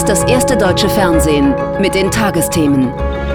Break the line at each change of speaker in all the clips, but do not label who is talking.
das erste deutsche Fernsehen mit den Tagesthemen.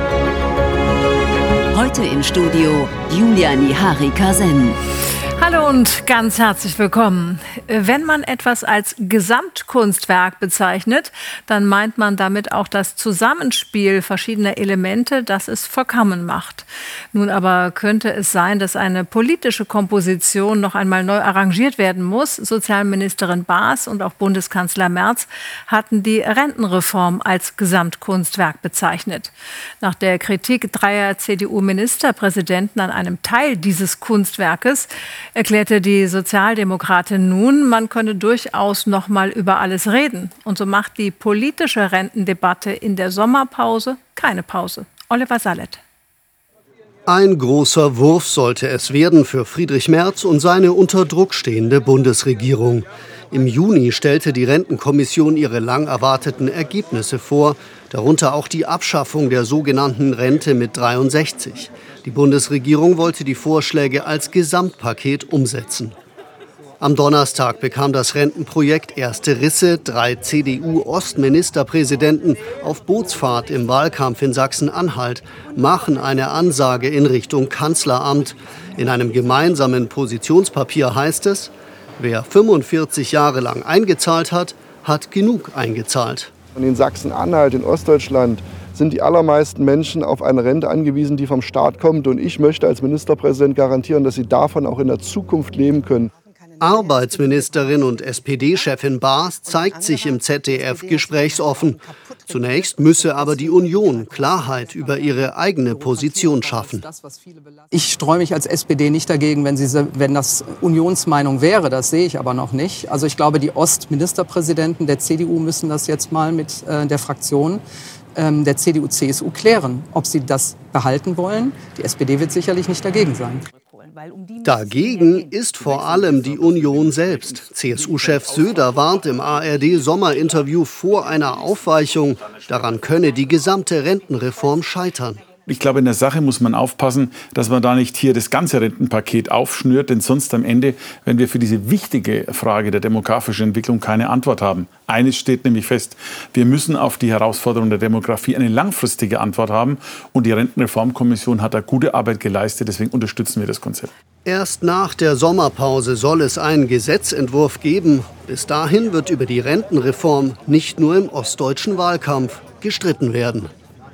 Heute im Studio Julia Nihari-Kasen.
Hallo und ganz herzlich willkommen. Wenn man etwas als Gesamtkunstwerk bezeichnet, dann meint man damit auch das Zusammenspiel verschiedener Elemente, das es vollkommen macht. Nun aber könnte es sein, dass eine politische Komposition noch einmal neu arrangiert werden muss. Sozialministerin Baas und auch Bundeskanzler Merz hatten die Rentenreform als Gesamtkunstwerk bezeichnet. Nach der Kritik dreier CDU-Ministerpräsidenten an einem Teil dieses Kunstwerkes erklärte die Sozialdemokratin nun, man könne durchaus noch mal über alles reden. Und so macht die politische Rentendebatte in der Sommerpause keine Pause. Oliver Sallet.
Ein großer Wurf sollte es werden für Friedrich Merz und seine unter Druck stehende Bundesregierung. Im Juni stellte die Rentenkommission ihre lang erwarteten Ergebnisse vor, darunter auch die Abschaffung der sogenannten Rente mit 63. Die Bundesregierung wollte die Vorschläge als Gesamtpaket umsetzen. Am Donnerstag bekam das Rentenprojekt erste Risse. 3 CDU-Ostministerpräsidenten auf Bootsfahrt im Wahlkampf in Sachsen-Anhalt machen eine Ansage in Richtung Kanzleramt. In einem gemeinsamen Positionspapier heißt es: Wer 45 Jahre lang eingezahlt hat, hat genug eingezahlt.
In Sachsen-Anhalt, in Ostdeutschland, sind die allermeisten Menschen auf eine Rente angewiesen, die vom Staat kommt. Und ich möchte als Ministerpräsident garantieren, dass sie davon auch in der Zukunft leben können.
Arbeitsministerin und SPD-Chefin Baas zeigt sich im ZDF gesprächsoffen. Zunächst müsse aber die Union Klarheit über ihre eigene Position schaffen.
Ich streue mich als SPD nicht dagegen, wenn das Unionsmeinung wäre. Das sehe ich aber noch nicht. Also ich glaube, die Ostministerpräsidenten der CDU müssen das jetzt mal mit der Fraktion der CDU-CSU klären, ob sie das behalten wollen. Die SPD wird sicherlich nicht dagegen sein.
Dagegen ist vor allem die Union selbst. CSU-Chef Söder warnt im ARD-Sommerinterview vor einer Aufweichung. Daran könne die gesamte Rentenreform scheitern.
Ich glaube, in der Sache muss man aufpassen, dass man da nicht hier das ganze Rentenpaket aufschnürt, denn sonst am Ende, wenn wir für diese wichtige Frage der demografischen Entwicklung keine Antwort haben. Eines steht nämlich fest: Wir müssen auf die Herausforderung der Demografie eine langfristige Antwort haben. Und die Rentenreformkommission hat da gute Arbeit geleistet, deswegen unterstützen wir das Konzept.
Erst nach der Sommerpause soll es einen Gesetzentwurf geben. Bis dahin wird über die Rentenreform nicht nur im ostdeutschen Wahlkampf gestritten werden.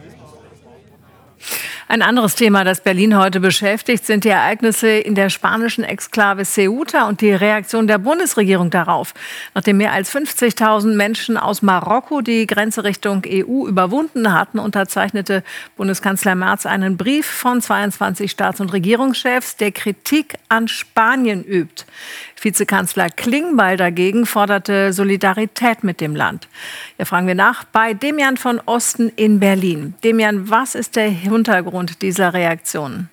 Ein anderes Thema, das Berlin heute beschäftigt, sind die Ereignisse in der spanischen Exklave Ceuta und die Reaktion der Bundesregierung darauf. Nachdem mehr als 50.000 Menschen aus Marokko die Grenze Richtung EU überwunden hatten, unterzeichnete Bundeskanzler Merz einen Brief von 22 Staats- und Regierungschefs, der Kritik an Spanien übt. Vizekanzler Klingbeil dagegen forderte Solidarität mit dem Land. Ja, fragen wir nach bei Demian von Osten in Berlin. Demian, was ist der Hintergrund dieser Reaktion?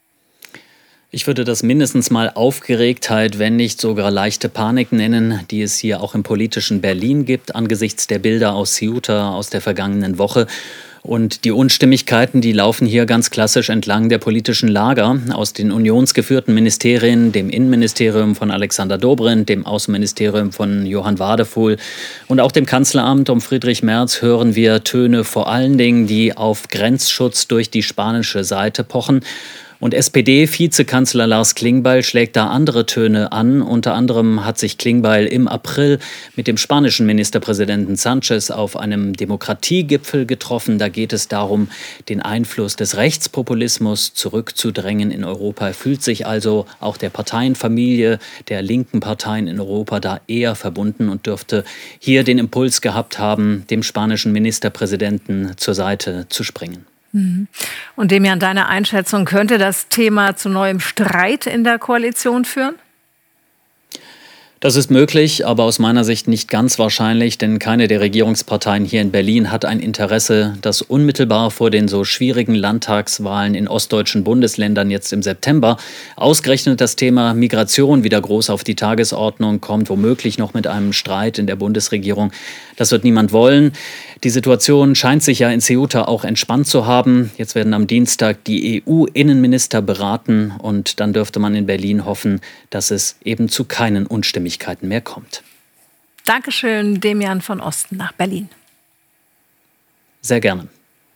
Ich würde das mindestens mal Aufgeregtheit, wenn nicht sogar leichte Panik nennen, die es hier auch im politischen Berlin gibt, angesichts der Bilder aus Ceuta aus der vergangenen Woche. Und die Unstimmigkeiten, die laufen hier ganz klassisch entlang der politischen Lager. Aus den unionsgeführten Ministerien, dem Innenministerium von Alexander Dobrindt, dem Außenministerium von Johann Wadefuhl und auch dem Kanzleramt um Friedrich Merz hören wir Töne vor allen Dingen, die auf Grenzschutz durch die spanische Seite pochen. Und SPD-Vizekanzler Lars Klingbeil schlägt da andere Töne an. Unter anderem hat sich Klingbeil im April mit dem spanischen Ministerpräsidenten Sánchez auf einem Demokratiegipfel getroffen. Da geht es darum, den Einfluss des Rechtspopulismus zurückzudrängen in Europa. Er fühlt sich also auch der Parteienfamilie der linken Parteien in Europa da eher verbunden und dürfte hier den Impuls gehabt haben, dem spanischen Ministerpräsidenten zur Seite zu springen.
Und Demian, deine Einschätzung, könnte das Thema zu neuem Streit in der Koalition führen?
Das ist möglich, aber aus meiner Sicht nicht ganz wahrscheinlich, denn keine der Regierungsparteien hier in Berlin hat ein Interesse, dass unmittelbar vor den so schwierigen Landtagswahlen in ostdeutschen Bundesländern jetzt im September ausgerechnet das Thema Migration wieder groß auf die Tagesordnung kommt, womöglich noch mit einem Streit in der Bundesregierung. Das wird niemand wollen. Die Situation scheint sich ja in Ceuta auch entspannt zu haben. Jetzt werden am Dienstag die EU-Innenminister beraten und dann dürfte man in Berlin hoffen, dass es eben zu keinen Unstimmigkeiten mehr kommt.
Dankeschön, Demian von Osten nach Berlin.
Sehr gerne.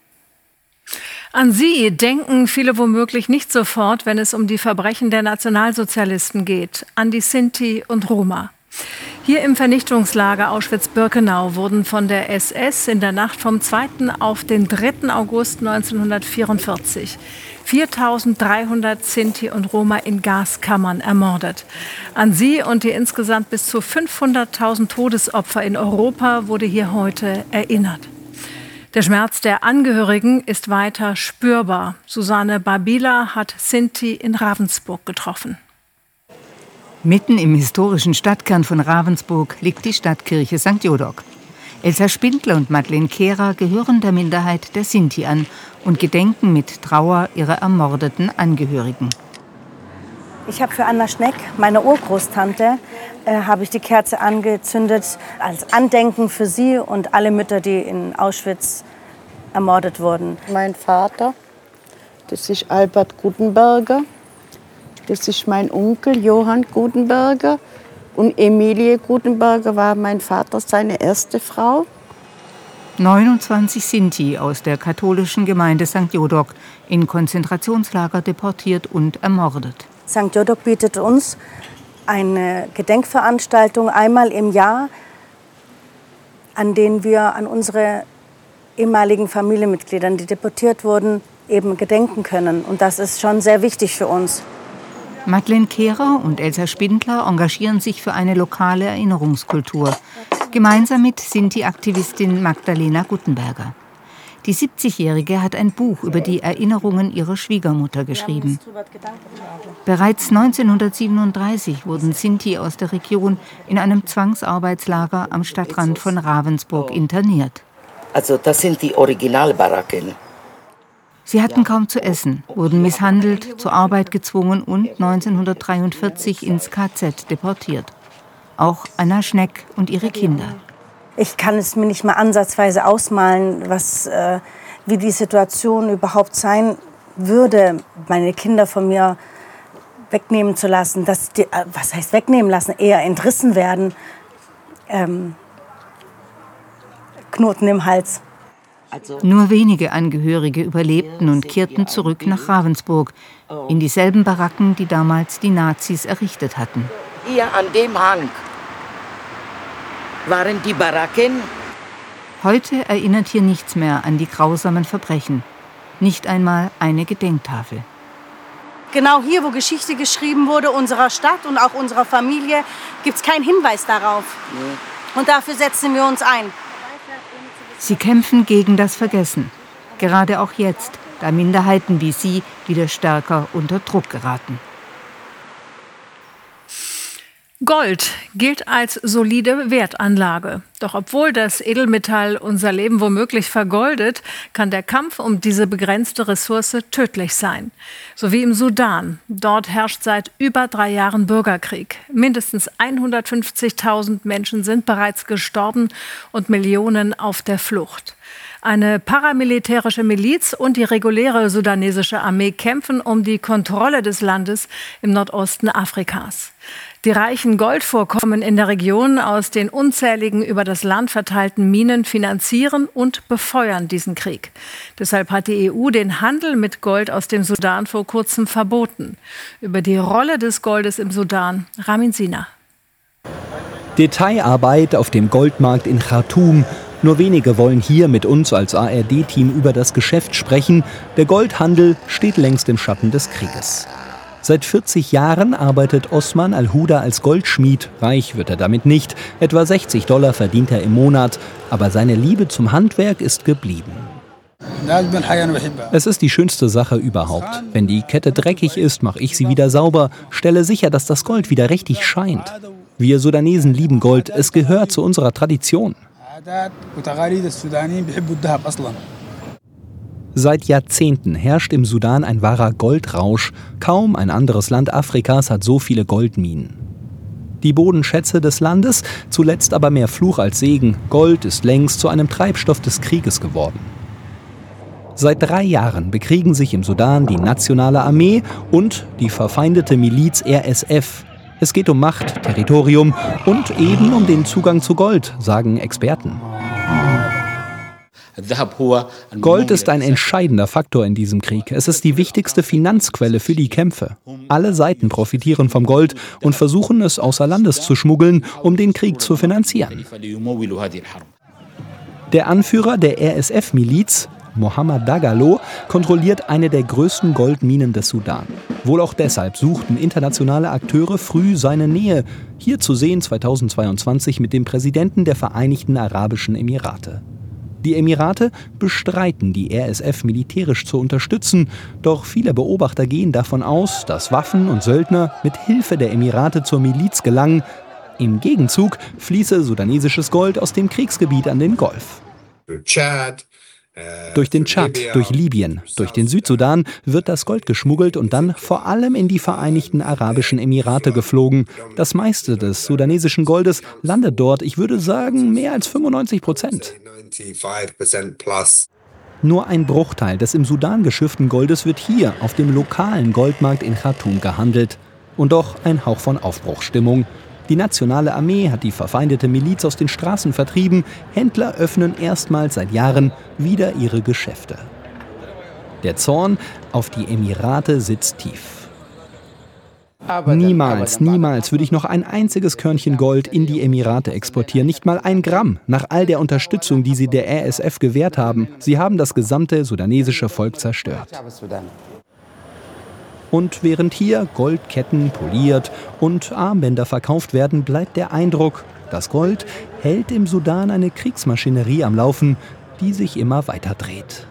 An Sie denken viele womöglich nicht sofort, wenn es um die Verbrechen der Nationalsozialisten geht, an die Sinti und Roma. Hier im Vernichtungslager Auschwitz-Birkenau wurden von der SS in der Nacht vom 2. auf den 3. August 1944 4.300 Sinti und Roma in Gaskammern ermordet. An sie und die insgesamt bis zu 500.000 Todesopfer in Europa wurde hier heute erinnert. Der Schmerz der Angehörigen ist weiter spürbar. Susanne Babila hat Sinti in Ravensburg getroffen.
Mitten im historischen Stadtkern von Ravensburg liegt die Stadtkirche St. Jodok. Elsa Spindler und Madeleine Kehrer gehören der Minderheit der Sinti an und gedenken mit Trauer ihrer ermordeten Angehörigen.
Ich habe für Anna Schneck, meine Urgroßtante, habe ich die Kerze angezündet als Andenken für sie und alle Mütter, die in Auschwitz ermordet wurden.
Mein Vater, das ist Albert Gutenberger, das ist mein Onkel Johann Gutenberger und Emilie Gutenberger war mein Vater, seine erste Frau.
29 Sinti aus der katholischen Gemeinde St. Jodok in Konzentrationslager deportiert und ermordet.
St. Jodok bietet uns eine Gedenkveranstaltung einmal im Jahr, an denen wir an unsere ehemaligen Familienmitgliedern, die deportiert wurden, eben gedenken können. Und das ist schon sehr wichtig für uns.
Madeleine Kehrer und Elsa Spindler engagieren sich für eine lokale Erinnerungskultur, gemeinsam mit Sinti-Aktivistin Magdalena Guttenberger. Die 70-Jährige hat ein Buch über die Erinnerungen ihrer Schwiegermutter geschrieben. Bereits 1937 wurden Sinti aus der Region in einem Zwangsarbeitslager am Stadtrand von Ravensburg interniert.
Also das sind die Originalbaracken.
Sie hatten kaum zu essen, wurden misshandelt, zur Arbeit gezwungen und 1943 ins KZ deportiert. Auch Anna Schneck und ihre Kinder.
Ich kann es mir nicht mal ansatzweise ausmalen, wie die Situation überhaupt sein würde, meine Kinder von mir wegnehmen zu lassen. Was heißt wegnehmen lassen? Eher entrissen werden. Knoten im Hals.
Nur wenige Angehörige überlebten und kehrten zurück nach Ravensburg, in dieselben Baracken, die damals die Nazis errichtet hatten.
Hier an dem Hang waren die Baracken.
Heute erinnert hier nichts mehr an die grausamen Verbrechen. Nicht einmal eine Gedenktafel.
Genau hier, wo Geschichte geschrieben wurde, unserer Stadt und auch unserer Familie, gibt es keinen Hinweis darauf. Und dafür setzen wir uns ein.
Sie kämpfen gegen das Vergessen. Gerade auch jetzt, da Minderheiten wie sie wieder stärker unter Druck geraten.
Gold gilt als solide Wertanlage. Doch obwohl das Edelmetall unser Leben womöglich vergoldet, kann der Kampf um diese begrenzte Ressource tödlich sein. So wie im Sudan. Dort herrscht seit über 3 Jahren Bürgerkrieg. Mindestens 150.000 Menschen sind bereits gestorben und Millionen auf der Flucht. Eine paramilitärische Miliz und die reguläre sudanesische Armee kämpfen um die Kontrolle des Landes im Nordosten Afrikas. Die reichen Goldvorkommen in der Region aus den unzähligen über das Land verteilten Minen finanzieren und befeuern diesen Krieg. Deshalb hat die EU den Handel mit Gold aus dem Sudan vor kurzem verboten. Über die Rolle des Goldes im Sudan, Ramin Sina.
Detailarbeit auf dem Goldmarkt in Khartoum. Nur wenige wollen hier mit uns als ARD-Team über das Geschäft sprechen. Der Goldhandel steht längst im Schatten des Krieges. Seit 40 Jahren arbeitet Osman Al-Huda als Goldschmied. Reich wird er damit nicht. Etwa $60 verdient er im Monat. Aber seine Liebe zum Handwerk ist geblieben. Es ist die schönste Sache überhaupt. Wenn die Kette dreckig ist, mache ich sie wieder sauber, stelle sicher, dass das Gold wieder richtig scheint. Wir Sudanesen lieben Gold. Es gehört zu unserer Tradition. Seit Jahrzehnten herrscht im Sudan ein wahrer Goldrausch. Kaum ein anderes Land Afrikas hat so viele Goldminen. Die Bodenschätze des Landes, zuletzt aber mehr Fluch als Segen. Gold ist längst zu einem Treibstoff des Krieges geworden. Seit 3 Jahren bekriegen sich im Sudan die nationale Armee und die verfeindete Miliz RSF. Es geht um Macht, Territorium und eben um den Zugang zu Gold, sagen Experten. Gold ist ein entscheidender Faktor in diesem Krieg. Es ist die wichtigste Finanzquelle für die Kämpfe. Alle Seiten profitieren vom Gold und versuchen es außer Landes zu schmuggeln, um den Krieg zu finanzieren. Der Anführer der RSF-Miliz, Mohammed Dagalo, kontrolliert eine der größten Goldminen des Sudan. Wohl auch deshalb suchten internationale Akteure früh seine Nähe. Hier zu sehen 2022 mit dem Präsidenten der Vereinigten Arabischen Emirate. Die Emirate bestreiten, die RSF militärisch zu unterstützen. Doch viele Beobachter gehen davon aus, dass Waffen und Söldner mit Hilfe der Emirate zur Miliz gelangen. Im Gegenzug fließe sudanesisches Gold aus dem Kriegsgebiet an den Golf. Durch den Tschad, durch Libyen, durch den Südsudan wird das Gold geschmuggelt und dann vor allem in die Vereinigten Arabischen Emirate geflogen. Das meiste des sudanesischen Goldes landet dort, ich würde sagen, mehr als 95%. Nur ein Bruchteil des im Sudan geschifften Goldes wird hier auf dem lokalen Goldmarkt in Khartoum gehandelt. Und doch ein Hauch von Aufbruchsstimmung. Die nationale Armee hat die verfeindete Miliz aus den Straßen vertrieben. Händler öffnen erstmals seit Jahren wieder ihre Geschäfte. Der Zorn auf die Emirate sitzt tief. Niemals, niemals würde ich noch ein einziges Körnchen Gold in die Emirate exportieren. Nicht mal 1 Gramm, nach all der Unterstützung, die sie der RSF gewährt haben. Sie haben das gesamte sudanesische Volk zerstört. Und während hier Goldketten poliert und Armbänder verkauft werden, bleibt der Eindruck, das Gold hält im Sudan eine Kriegsmaschinerie am Laufen, die sich immer weiter dreht.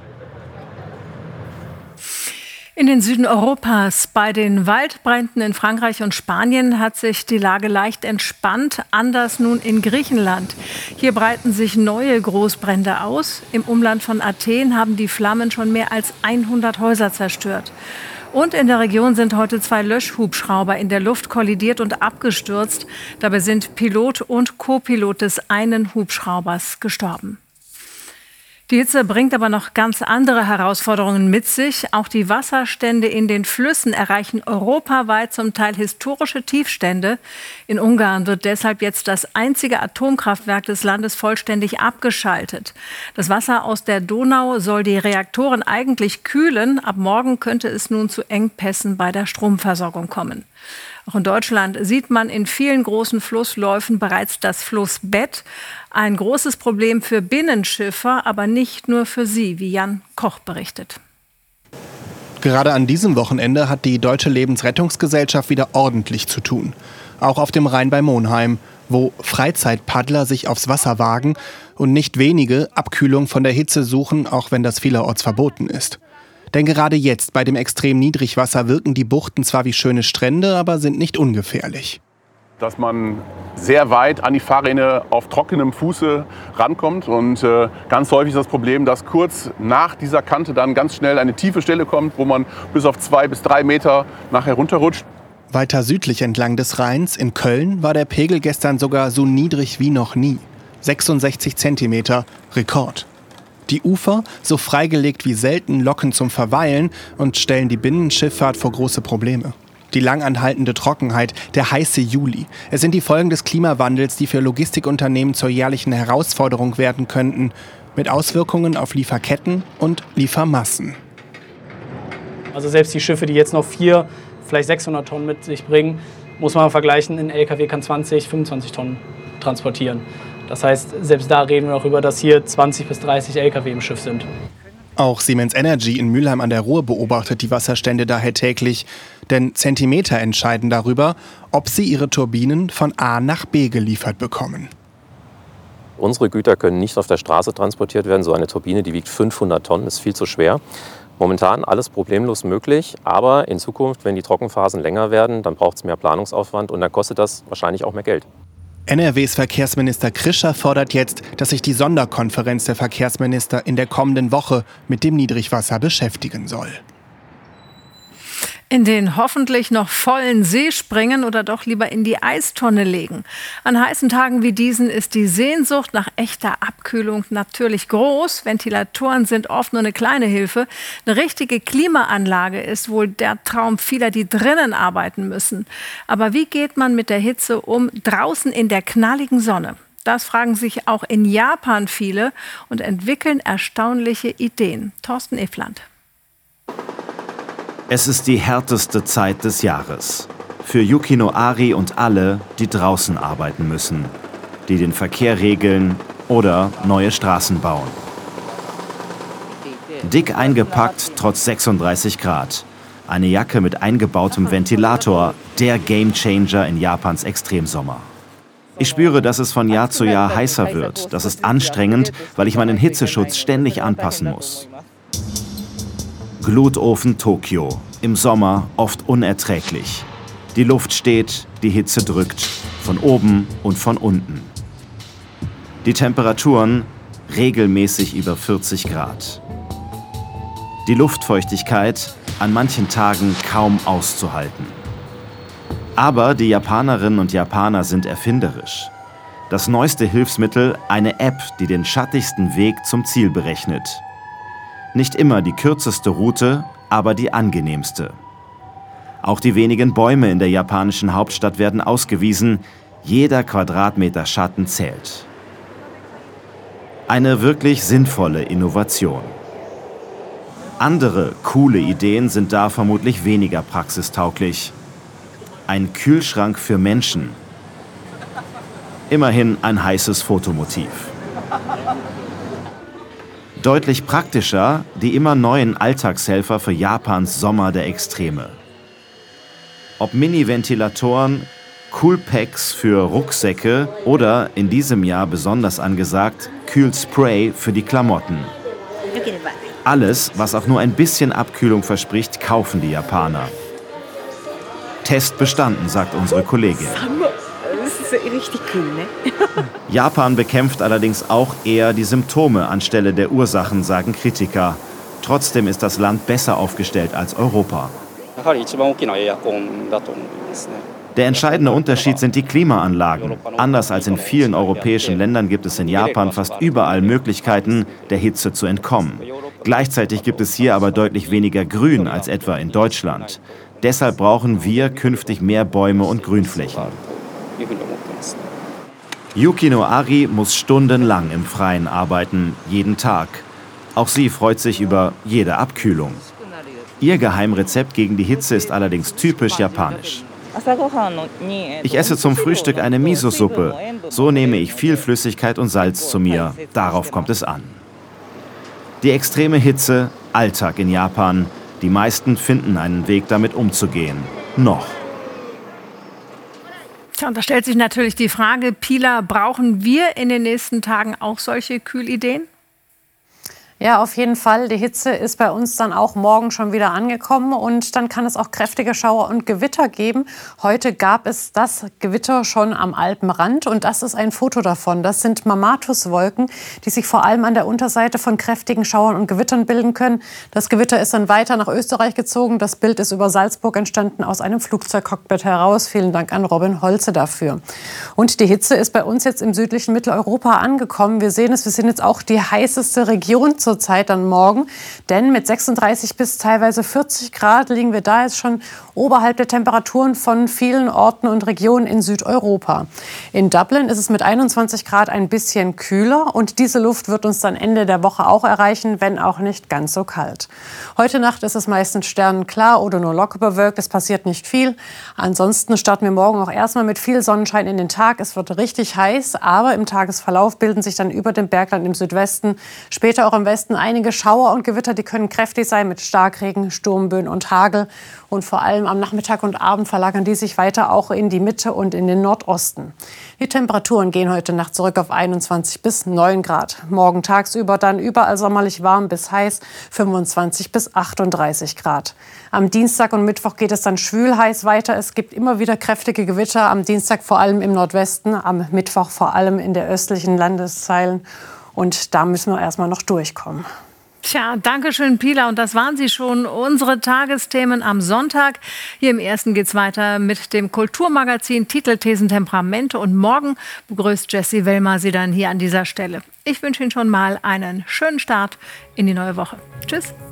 In den Süden Europas, bei den Waldbränden in Frankreich und Spanien, hat sich die Lage leicht entspannt. Anders nun in Griechenland. Hier breiten sich neue Großbrände aus. Im Umland von Athen haben die Flammen schon mehr als 100 Häuser zerstört. Und in der Region sind heute 2 Löschhubschrauber in der Luft kollidiert und abgestürzt. Dabei sind Pilot und Co-Pilot des einen Hubschraubers gestorben. Die Hitze bringt aber noch ganz andere Herausforderungen mit sich. Auch die Wasserstände in den Flüssen erreichen europaweit zum Teil historische Tiefstände. In Ungarn wird deshalb jetzt das einzige Atomkraftwerk des Landes vollständig abgeschaltet. Das Wasser aus der Donau soll die Reaktoren eigentlich kühlen. Ab morgen könnte es nun zu Engpässen bei der Stromversorgung kommen. Auch in Deutschland sieht man in vielen großen Flussläufen bereits das Flussbett. Ein großes Problem für Binnenschiffer, aber nicht nur für sie, wie Jan Koch berichtet.
Gerade an diesem Wochenende hat die Deutsche Lebensrettungsgesellschaft wieder ordentlich zu tun. Auch auf dem Rhein bei Monheim, wo Freizeitpaddler sich aufs Wasser wagen und nicht wenige Abkühlung von der Hitze suchen, auch wenn das vielerorts verboten ist. Denn gerade jetzt bei dem extremen Niedrigwasser wirken die Buchten zwar wie schöne Strände, aber sind nicht ungefährlich.
Dass man sehr weit an die Fahrrinne auf trockenem Fuße rankommt. Und ganz häufig ist das Problem, dass kurz nach dieser Kante dann ganz schnell eine tiefe Stelle kommt, wo man bis auf 2 bis 3 Meter nachher runterrutscht.
Weiter südlich entlang des Rheins, in Köln, war der Pegel gestern sogar so niedrig wie noch nie. 66 Zentimeter, Rekord. Die Ufer, so freigelegt wie selten, locken zum Verweilen und stellen die Binnenschifffahrt vor große Probleme. Die langanhaltende Trockenheit, der heiße Juli. Es sind die Folgen des Klimawandels, die für Logistikunternehmen zur jährlichen Herausforderung werden könnten, mit Auswirkungen auf Lieferketten und Liefermassen.
Also selbst die Schiffe, die jetzt noch 400, vielleicht 600 Tonnen mit sich bringen, muss man vergleichen, ein LKW kann 20, 25 Tonnen transportieren. Das heißt, selbst da reden wir auch über, dass hier 20 bis 30 LKW im Schiff sind.
Auch Siemens Energy in Mülheim an der Ruhr beobachtet die Wasserstände daher täglich. Denn Zentimeter entscheiden darüber, ob sie ihre Turbinen von A nach B geliefert bekommen.
Unsere Güter können nicht auf der Straße transportiert werden. So eine Turbine, die wiegt 500 Tonnen, ist viel zu schwer. Momentan alles problemlos möglich, aber in Zukunft, wenn die Trockenphasen länger werden, dann braucht es mehr Planungsaufwand und dann kostet das wahrscheinlich auch mehr Geld.
NRWs Verkehrsminister Krischer fordert jetzt, dass sich die Sonderkonferenz der Verkehrsminister in der kommenden Woche mit dem Niedrigwasser beschäftigen soll.
In den hoffentlich noch vollen See springen oder doch lieber in die Eistonne legen. An heißen Tagen wie diesen ist die Sehnsucht nach echter Abkühlung natürlich groß. Ventilatoren sind oft nur eine kleine Hilfe. Eine richtige Klimaanlage ist wohl der Traum vieler, die drinnen arbeiten müssen. Aber wie geht man mit der Hitze um draußen in der knalligen Sonne? Das fragen sich auch in Japan viele und entwickeln erstaunliche Ideen. Thorsten Efland.
Es ist die härteste Zeit des Jahres. Für Yukino Ari und alle, die draußen arbeiten müssen, die den Verkehr regeln oder neue Straßen bauen. Dick eingepackt, trotz 36 Grad. Eine Jacke mit eingebautem Ventilator, der Gamechanger in Japans Extremsommer. Ich spüre, dass es von Jahr zu Jahr heißer wird. Das ist anstrengend, weil ich meinen Hitzeschutz ständig anpassen muss. Glutofen Tokio. Im Sommer oft unerträglich. Die Luft steht, die Hitze drückt. Von oben und von unten. Die Temperaturen regelmäßig über 40 Grad. Die Luftfeuchtigkeit an manchen Tagen kaum auszuhalten. Aber die Japanerinnen und Japaner sind erfinderisch. Das neueste Hilfsmittel, eine App, die den schattigsten Weg zum Ziel berechnet. Nicht immer die kürzeste Route, aber die angenehmste. Auch die wenigen Bäume in der japanischen Hauptstadt werden ausgewiesen. Jeder Quadratmeter Schatten zählt. Eine wirklich sinnvolle Innovation. Andere coole Ideen sind da vermutlich weniger praxistauglich. Ein Kühlschrank für Menschen. Immerhin ein heißes Fotomotiv. Deutlich praktischer die immer neuen Alltagshelfer für Japans Sommer der Extreme. Ob Mini-Ventilatoren, Coolpacks für Rucksäcke oder in diesem Jahr besonders angesagt, Kühlspray für die Klamotten. Alles, was auch nur ein bisschen Abkühlung verspricht, kaufen die Japaner. Test bestanden, sagt unsere Kollegin.
Das ist richtig kühl, ne?
Japan bekämpft allerdings auch eher die Symptome anstelle der Ursachen, sagen Kritiker. Trotzdem ist das Land besser aufgestellt als Europa. Der entscheidende Unterschied sind die Klimaanlagen. Anders als in vielen europäischen Ländern gibt es in Japan fast überall Möglichkeiten, der Hitze zu entkommen. Gleichzeitig gibt es hier aber deutlich weniger Grün als etwa in Deutschland. Deshalb brauchen wir künftig mehr Bäume und Grünflächen. Yukino Ari muss stundenlang im Freien arbeiten, jeden Tag. Auch sie freut sich über jede Abkühlung. Ihr Geheimrezept gegen die Hitze ist allerdings typisch japanisch. Ich esse zum Frühstück eine Miso-Suppe. So nehme ich viel Flüssigkeit und Salz zu mir. Darauf kommt es an. Die extreme Hitze, Alltag in Japan. Die meisten finden einen Weg, damit umzugehen. Noch.
Tja, und da stellt sich natürlich die Frage, Pila, brauchen wir in den nächsten Tagen auch solche Kühlideen?
Ja, auf jeden Fall. Die Hitze ist bei uns dann auch morgen schon wieder angekommen und dann kann es auch kräftige Schauer und Gewitter geben. Heute gab es das Gewitter schon am Alpenrand und das ist ein Foto davon. Das sind Mamatus-Wolken, die sich vor allem an der Unterseite von kräftigen Schauern und Gewittern bilden können. Das Gewitter ist dann weiter nach Österreich gezogen. Das Bild ist über Salzburg entstanden, aus einem Flugzeugcockpit heraus. Vielen Dank an Robin Holze dafür. Und die Hitze ist bei uns jetzt im südlichen Mitteleuropa angekommen. Wir sehen es, wir sind jetzt auch die heißeste Region zur Zeit dann morgen, denn mit 36 bis teilweise 40 Grad liegen wir da jetzt schon oberhalb der Temperaturen von vielen Orten und Regionen in Südeuropa. In Dublin ist es mit 21 Grad ein bisschen kühler und diese Luft wird uns dann Ende der Woche auch erreichen, wenn auch nicht ganz so kalt. Heute Nacht ist es meistens sternenklar oder nur locker bewölkt, es passiert nicht viel. Ansonsten starten wir morgen auch erstmal mit viel Sonnenschein in den Tag. Es wird richtig heiß, aber im Tagesverlauf bilden sich dann über dem Bergland im Südwesten, später auch im Westen einige Schauer und Gewitter, die können kräftig sein mit Starkregen, Sturmböen und Hagel. Und vor allem am Nachmittag und Abend verlagern die sich weiter auch in die Mitte und in den Nordosten. Die Temperaturen gehen heute Nacht zurück auf 21 bis 9 Grad. Morgen tagsüber dann überall sommerlich warm bis heiß, 25 bis 38 Grad. Am Dienstag und Mittwoch geht es dann schwül heiß weiter. Es gibt immer wieder kräftige Gewitter. Am Dienstag vor allem im Nordwesten, am Mittwoch vor allem in der östlichen Landesteilen. Und da müssen wir erstmal noch durchkommen.
Tja, danke schön, Pila. Und das waren sie schon, unsere Tagesthemen am Sonntag. Hier im Ersten geht's weiter mit dem Kulturmagazin Titel, Thesen, Temperamente. Und morgen begrüßt Jessie Wellmer Sie dann hier an dieser Stelle. Ich wünsche Ihnen schon mal einen schönen Start in die neue Woche. Tschüss.